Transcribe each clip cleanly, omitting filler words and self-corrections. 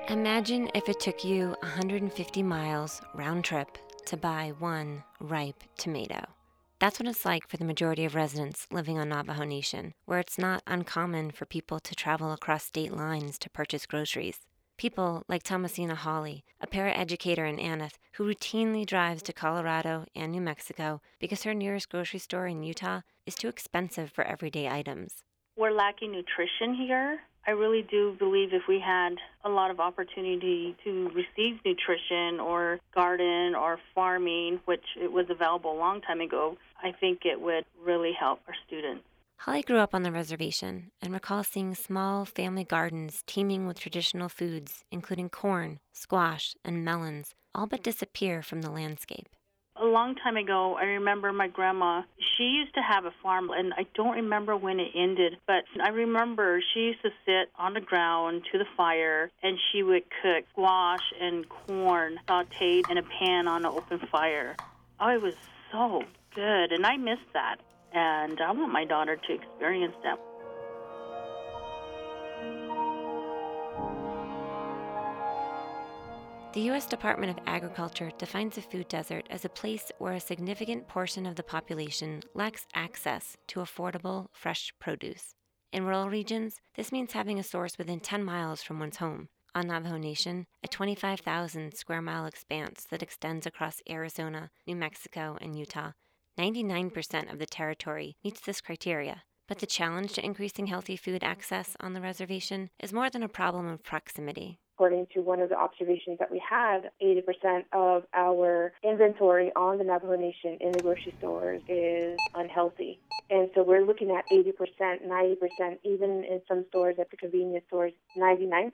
Imagine if it took you 150 miles round trip to buy one ripe tomato. That's what it's like for the majority of residents living on Navajo Nation, where it's not uncommon for people to travel across state lines to purchase groceries. People like Thomasina Hawley, a paraeducator in Aneth, who routinely drives to Colorado and New Mexico because her nearest grocery store in Utah is too expensive for everyday items. We're lacking nutrition here. I really do believe if we had a lot of opportunity to receive nutrition or garden or farming, which it was available a long time ago, I think it would really help our students. Holly grew up on the reservation and recalls seeing small family gardens teeming with traditional foods, including corn, squash, and melons, all but disappear from the landscape. A long time ago, I remember my grandma, she used to have a farm, and I don't remember when it ended, but I remember she used to sit on the ground to the fire, and she would cook squash and corn sauteed in a pan on an open fire. Oh, it was so good, and I miss that, and I want my daughter to experience that. The U.S. Department of Agriculture defines a food desert as a place where a significant portion of the population lacks access to affordable, fresh produce. In rural regions, this means having a source within 10 miles from one's home. On Navajo Nation, a 25,000 square mile expanse that extends across Arizona, New Mexico, and Utah, 99% of the territory meets this criteria. But the challenge to increasing healthy food access on the reservation is more than a problem of proximity. According to one of the observations that we had, 80% of our inventory on the Navajo Nation in the grocery stores is unhealthy. And so we're looking at 80%, 90%, even in some stores at the convenience stores, 99%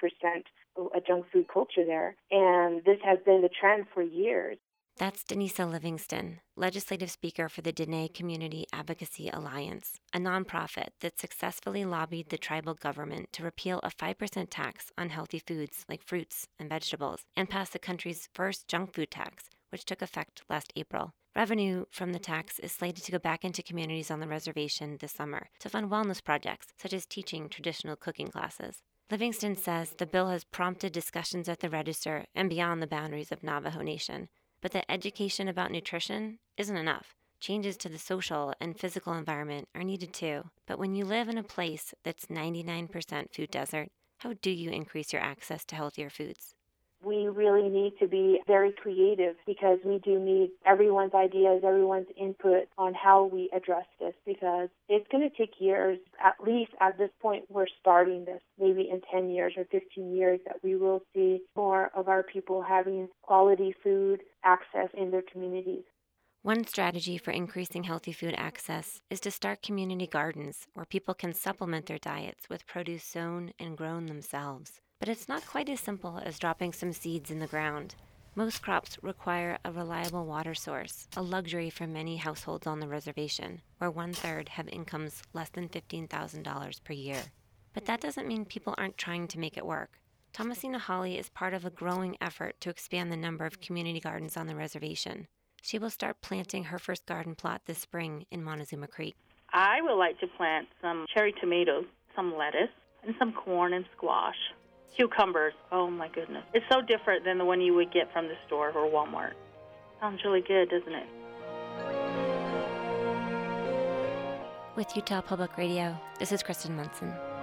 a junk food culture there. And this has been the trend for years. That's Denisa Livingston, legislative speaker for the Dene Community Advocacy Alliance, a nonprofit that successfully lobbied the tribal government to repeal a 5% tax on healthy foods like fruits and vegetables and pass the country's first junk food tax, which took effect last April. Revenue from the tax is slated to go back into communities on the reservation this summer to fund wellness projects such as teaching traditional cooking classes. Livingston says the bill has prompted discussions at the register and beyond the boundaries of Navajo Nation. But that education about nutrition isn't enough. Changes to the social and physical environment are needed too. But when you live in a place that's 99% food desert, how do you increase your access to healthier foods? We really need to be very creative because we do need everyone's ideas, everyone's input on how we address this because it's going to take years. At least at this point, we're starting this. Maybe in 10 years or 15 years that we will see more of our people having quality food access in their communities. One strategy for increasing healthy food access is to start community gardens where people can supplement their diets with produce sown and grown themselves. But it's not quite as simple as dropping some seeds in the ground. Most crops require a reliable water source, a luxury for many households on the reservation, where 1/3 have incomes less than $15,000 per year. But that doesn't mean people aren't trying to make it work. Thomasina Hawley is part of a growing effort to expand the number of community gardens on the reservation. She will start planting her first garden plot this spring in Montezuma Creek. I would like to plant some cherry tomatoes, some lettuce, and some corn and squash. Cucumbers, oh my goodness. It's so different than the one you would get from the store or Walmart. Sounds really good, doesn't it? With Utah Public Radio, this is Kristen Munson.